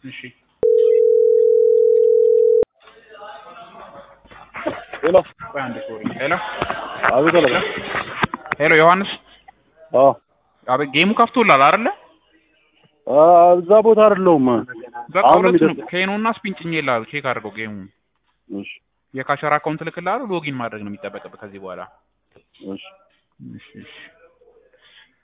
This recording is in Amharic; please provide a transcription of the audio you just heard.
እሺ ሄሎ አንድ ሶሪ ሄሎ አቤት አለ ሄሎ ዮሐንስ አቤት ጌሙ ከፍቶላል አይደለ እዛ ቦታ አይደለም በቃ ሁለቱም ከኖና ስፒን ጭኝላል ቼክ አድርገው ጌሙ እሺ የካሸራ አካውንት ልክልሃል ሎጊን ማድረግ ነው የሚጠበቅበት ከዚህ በኋላ እሺ እሺ